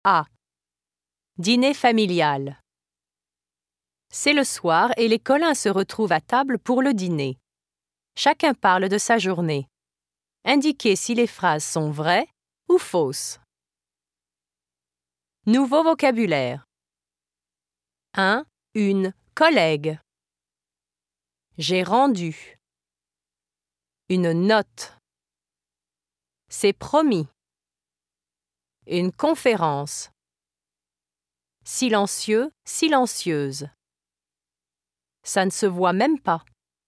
A. Dîner familial. C'est le soir et les Collins se retrouvent à table pour le dîner. Chacun parle de sa journée. Indiquez si les phrases sont vraies ou fausses. Nouveau vocabulaire. 1. Une collègue. J'ai rendu. Une note. C'est promis. Une conférence. Silencieux, silencieuse. Ça ne se voit même pas.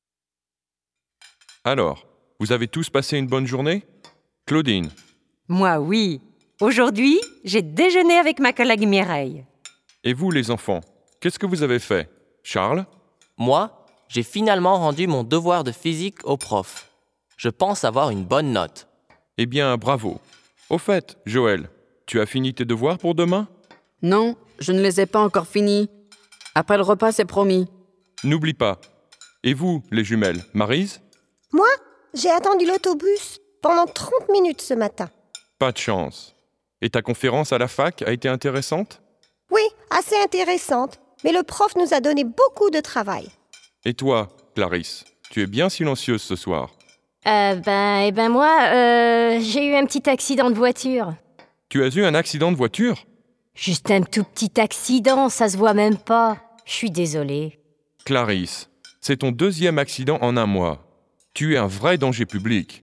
Alors, vous avez tous passé une bonne journée? Claudine, Moi, oui. Aujourd'hui, j'ai déjeuné avec ma collègue Mireille. et vous les enfants, qu'est-ce que vous avez fait? Charles? Moi, j'ai finalement rendu mon devoir de physique au prof. Je pense avoir une bonne note. Eh bien, bravo. Au fait, Joël, tu as fini tes devoirs pour demain? Non, je ne les ai pas encore finis. Après le repas, c'est promis. N'oublie pas. Et vous, les jumelles, Maryse? Moi, j'ai attendu l'autobus pendant 30 minutes ce matin. Pas de chance. Et ta conférence à la fac a été intéressante? Oui, assez intéressante, mais le prof nous a donné beaucoup de travail. Et toi, Clarisse, tu es bien silencieuse ce soir. Moi, j'ai eu un petit accident de voiture. Tu as eu un accident de voiture? Juste un tout petit accident, ça se voit même pas. Je suis désolée. Clarisse, c'est ton 2e accident en un mois. Tu es un vrai danger public.